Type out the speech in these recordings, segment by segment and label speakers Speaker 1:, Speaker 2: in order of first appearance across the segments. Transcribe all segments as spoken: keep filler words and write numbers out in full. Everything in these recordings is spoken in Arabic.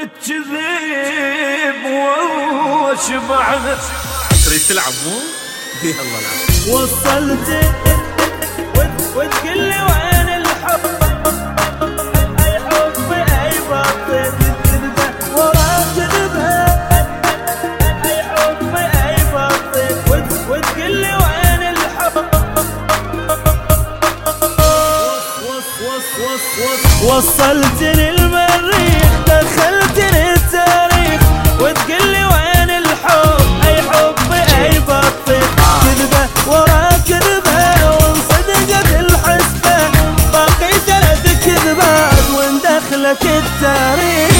Speaker 1: بالكذب والله شبعنا.
Speaker 2: تريد تلعب مو؟ يلا العب.
Speaker 1: وصلت وتقول لي وين الحب، اي حب اي باطل كذبه ورا كذبه، اي حب اي باطل وتقول لي وين الحب. وصلتني المريخ دخلتني التاريخ وتقول لي وين الحب، اي حب اي باطل كذبه ورا كذبه، وانصدقت الحسبه باقي ثلاث كذبات وين دخلك التاريخ.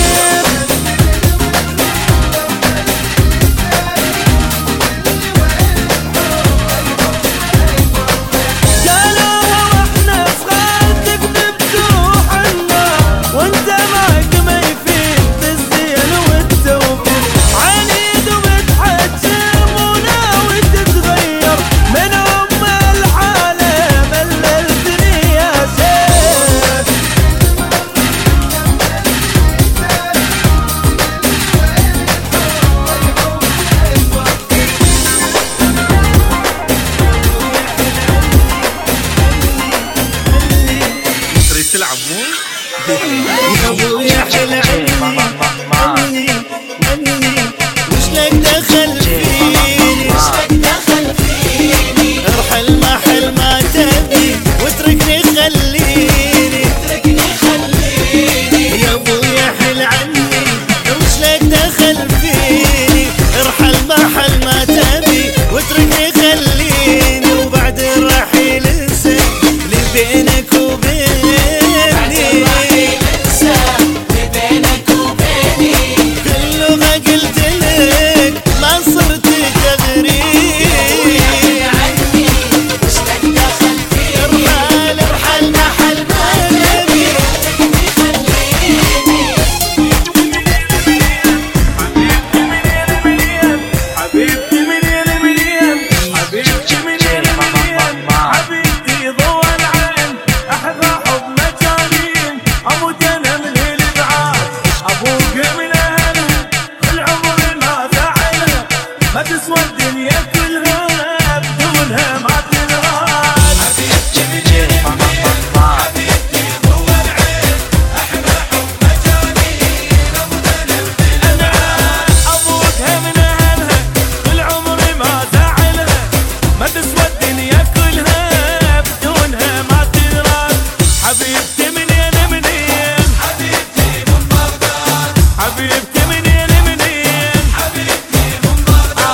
Speaker 2: تلعب مو؟
Speaker 1: يا ابويا حل عني عني وش لك دخل فيني، وش لك دخل فيني، ارحل محل ما تبي واتركني خليني، اتركني خليني. يا ابويا حل عني وش لك دخل فيني، ارحل محل ما تبي واتركني خليني، وبعد الرحيل انسى اللي بينك وبيني، ما تسوى الدنيا كلها بدونها ما تنغال. حبيبتي من حبيبتي ضوى العين، احلى حب مجانين ابونا البلاد. ابوها من اهلها كل عمري ما زعلها، ما تسوى الدنيا كلها بدونها ما تنغال. حبيبتي من ين منين، حبيبتي من بغداد، حبيبتي من ين منين، حبيبتي من بغداد.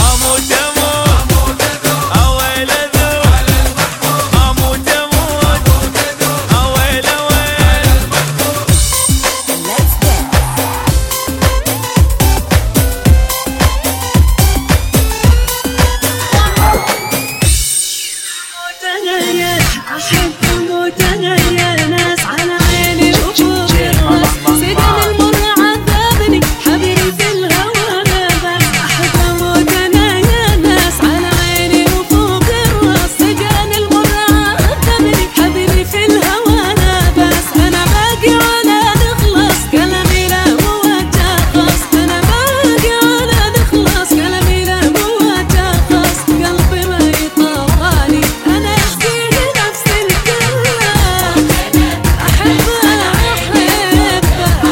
Speaker 3: أحب أموت أنا يا ناس على عيني وفوق الراس، سجن المر عذبني حبيبي في الهوى نبات. أحب أموت أنا يا ناس على عيني وفوق الراس، سجن المر عذبني حبيبي في الهوى نبات. أنا باقي على نخلص كلامي لا موجه خاص، أنا باقي على نخلص كلامي لا موجه خاص، قلبي ما يطوالي أنا أشكي نفسي الكلام. أحبها أحبها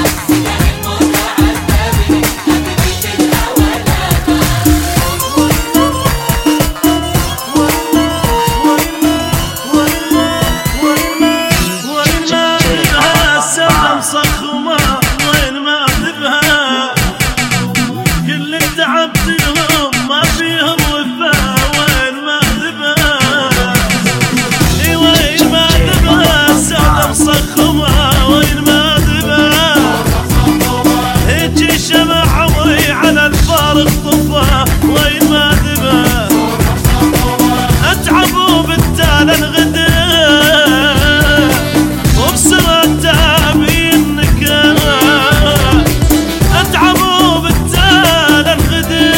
Speaker 1: وين ما ذبها السلم صخمة، وين ما ذبها كل التعب لهم ما فيهم وفاء، وين ما ذبها وين ما ذبها السلم صخمة، وين ما ذبها هيجي شمع عمري على الفارق طفها، وين ما ذبها اتعب وبالتالي انغدى وبسرعة تعبي النكاح، اتعب وبالتالي انغدى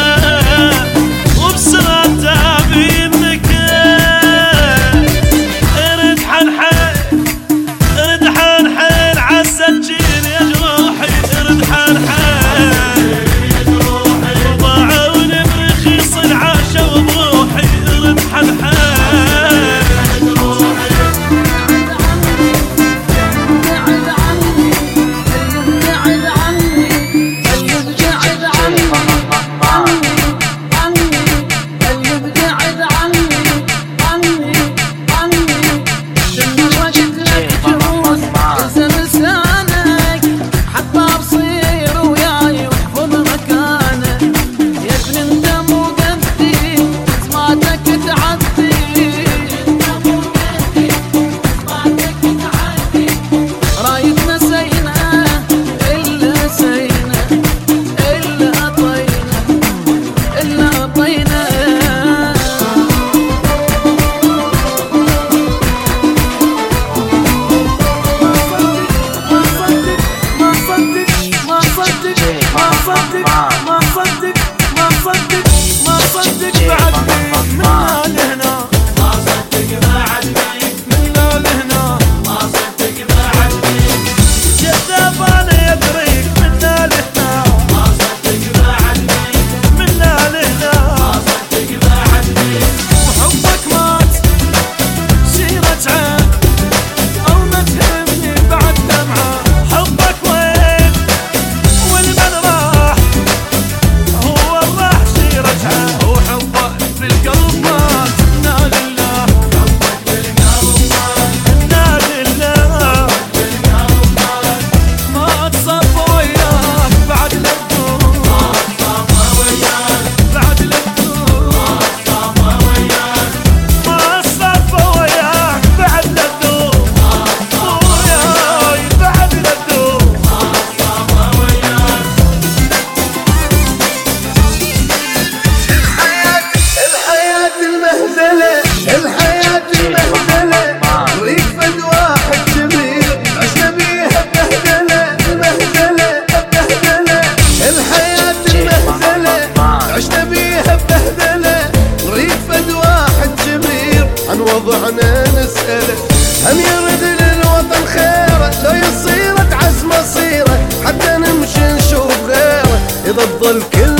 Speaker 1: وبسرعة تعبي النكاح. ارد حنحن ارد حنحن عالسجين يا جروحي، ارد حنحن
Speaker 4: تفضل كل